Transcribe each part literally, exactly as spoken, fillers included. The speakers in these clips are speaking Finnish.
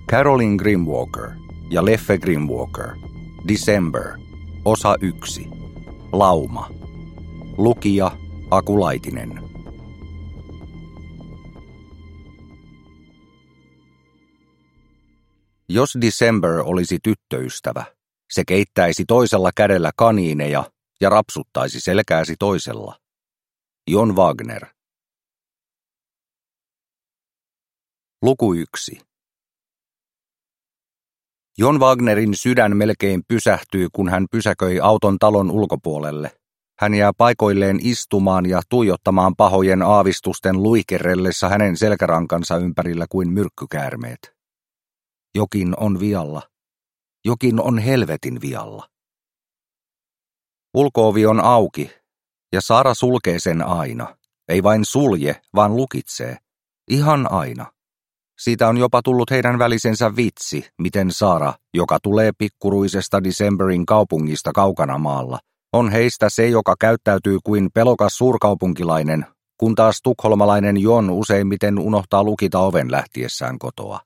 Caroline Grimwalker ja Leffe Grimwalker. December. Osa yksi. Lauma. Lukija Aku Laitinen. Jos December olisi tyttöystävä, se keittäisi toisella kädellä kaniineja ja rapsuttaisi selkääsi toisella. John Wagner. Luku yksi. John Wagnerin sydän melkein pysähtyy, kun hän pysäköi auton talon ulkopuolelle. Hän jää paikoilleen istumaan ja tuijottamaan pahojen aavistusten luikerellessa hänen selkärankansa ympärillä kuin myrkkykäärmeet. Jokin on vialla. Jokin on helvetin vialla. Ulko-ovi on auki, ja Sara sulkee sen aina. Ei vain sulje, vaan lukitsee. Ihan aina. Siitä on jopa tullut heidän välisensä vitsi, miten Sara, joka tulee pikkuruisesta Decemberin kaupungista kaukana maalla, on heistä se, joka käyttäytyy kuin pelokas suurkaupunkilainen, kun taas tukholmalainen John useimmiten unohtaa lukita oven lähtiessään kotoa.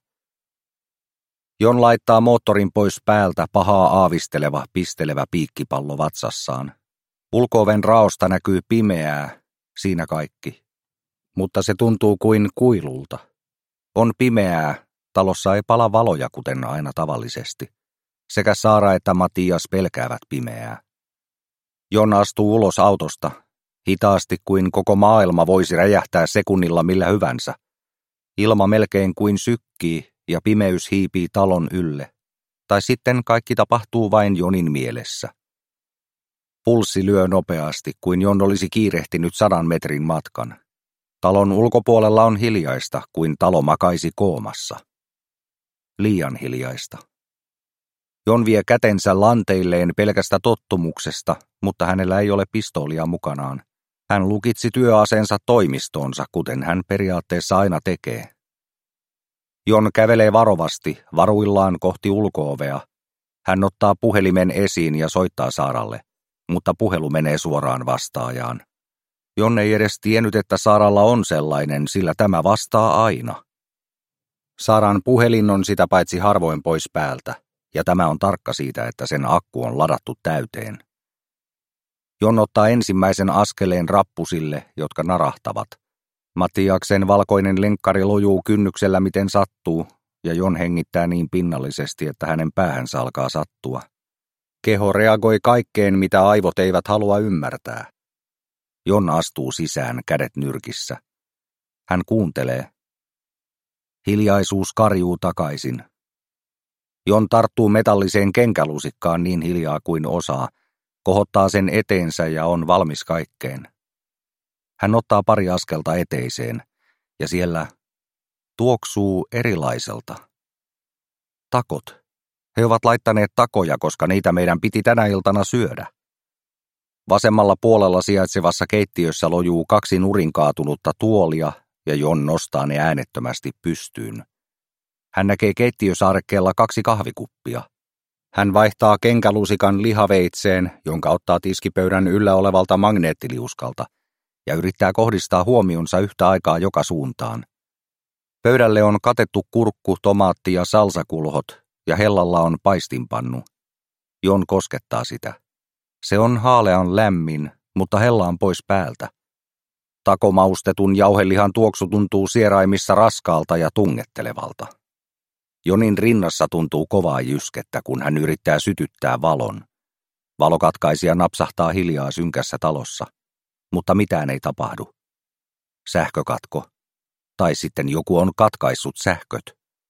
John laittaa moottorin pois päältä pahaa aavisteleva, pistelevä piikkipallo vatsassaan. Ulko-oven raosta näkyy pimeää, siinä kaikki. Mutta se tuntuu kuin kuilulta. On pimeää, talossa ei pala valoja kuten aina tavallisesti. Sekä Sara että Matias pelkäävät pimeää. John astuu ulos autosta, hitaasti kuin koko maailma voisi räjähtää sekunnilla millä hyvänsä. Ilma melkein kuin sykkii ja pimeys hiipii talon ylle. Tai sitten kaikki tapahtuu vain Johnin mielessä. Pulssi lyö nopeasti, kuin John olisi kiirehtinyt sadan metrin matkan. Talon ulkopuolella on hiljaista, kuin talo makaisi koomassa. Liian hiljaista. John vie kätensä lanteilleen pelkästä tottumuksesta, mutta hänellä ei ole pistoolia mukanaan. Hän lukitsi työaseensa toimistoonsa, kuten hän periaatteessa aina tekee. John kävelee varovasti, varuillaan kohti ulko-ovea. Hän ottaa puhelimen esiin ja soittaa Saralle, mutta puhelu menee suoraan vastaajaan. John ei edes tiennyt, että Saralla on sellainen, sillä tämä vastaa aina. Saran puhelin on sitä paitsi harvoin pois päältä, ja tämä on tarkka siitä, että sen akku on ladattu täyteen. John ottaa ensimmäisen askeleen rappusille, jotka narahtavat. Matiaksen valkoinen lenkkari lojuu kynnyksellä miten sattuu, ja John hengittää niin pinnallisesti, että hänen päähänsä alkaa sattua. Keho reagoi kaikkeen, mitä aivot eivät halua ymmärtää. John astuu sisään, kädet nyrkissä. Hän kuuntelee. Hiljaisuus karjuu takaisin. John tarttuu metalliseen kenkälusikkaan niin hiljaa kuin osaa, kohottaa sen eteensä ja on valmis kaikkeen. Hän ottaa pari askelta eteiseen, ja siellä tuoksuu erilaiselta. Takot. He ovat laittaneet takoja, koska niitä meidän piti tänä iltana syödä. Vasemmalla puolella sijaitsevassa keittiössä lojuu kaksi nurinkaatunutta tuolia, ja John nostaa ne äänettömästi pystyyn. Hän näkee keittiösaarekkeella kaksi kahvikuppia. Hän vaihtaa kenkälusikan lihaveitseen, jonka ottaa tiskipöydän yllä olevalta magneettiliuskalta, ja yrittää kohdistaa huomionsa yhtä aikaa joka suuntaan. Pöydälle on katettu kurkku, tomaatti ja salsakulhot, ja hellalla on paistinpannu. John koskettaa sitä. Se on haalean lämmin, mutta hella on pois päältä. Takomaustetun jauhelihan tuoksu tuntuu sieraimissa raskaalta ja tungettelevalta. Johnin rinnassa tuntuu kovaa jyskettä, kun hän yrittää sytyttää valon. Valokatkaisija napsahtaa hiljaa synkässä talossa, mutta mitään ei tapahdu. Sähkökatko. Tai sitten joku on katkaissut sähköt.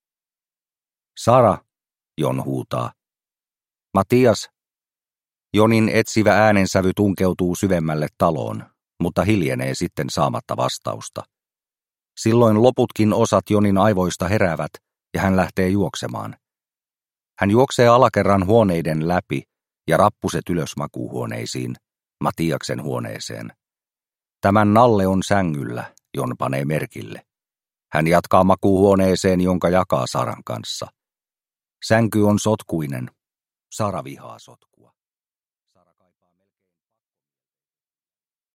Sara, John huutaa. Matias. Johnin etsivä äänensävy tunkeutuu syvemmälle taloon, mutta hiljenee sitten saamatta vastausta. Silloin loputkin osat Johnin aivoista heräävät, ja hän lähtee juoksemaan. Hän juoksee alakerran huoneiden läpi ja rappuset ylös makuuhuoneisiin, Matiaksen huoneeseen. Tämän Nalle on sängyllä, John panee merkille. Hän jatkaa makuuhuoneeseen, jonka jakaa Saran kanssa. Sänky on sotkuinen. Sara vihaa sotkua.